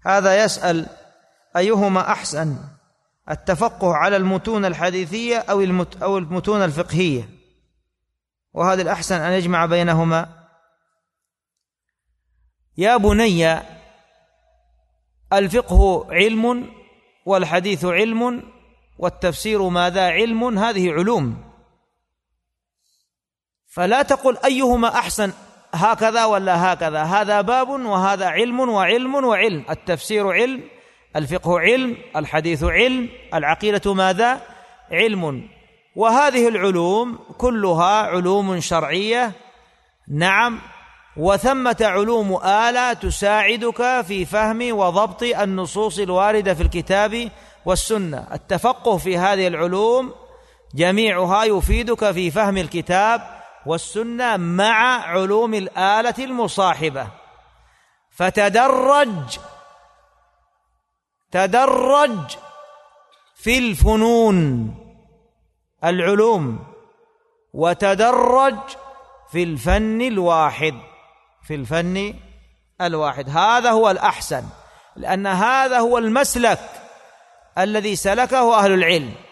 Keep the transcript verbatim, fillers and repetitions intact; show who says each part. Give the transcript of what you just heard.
Speaker 1: هذا يسأل أيهما أحسن، التفقه على المتون الحديثية أو أو المتون الفقهية، وهذا الأحسن أن يجمع بينهما. يا بني الفقه علم والحديث علم والتفسير ماذا علم، هذه علوم، فلا تقل أيهما أحسن هكذا ولا هكذا، هذا باب وهذا علم وعلم وعلم، التفسير علم، الفقه علم، الحديث علم، العقيدة ماذا علم، وهذه العلوم كلها علوم شرعية. نعم، وثمة علوم آلة تساعدك في فهم وضبط النصوص الواردة في الكتاب والسنة. التفقه في هذه العلوم جميعها يفيدك في فهم الكتاب والسنة مع علوم الآلة المصاحبة. فتدرج تدرج في الفنون العلوم، وتدرج في الفن الواحد في الفن الواحد هذا هو الأحسن، لأن هذا هو المسلك الذي سلكه أهل العلم.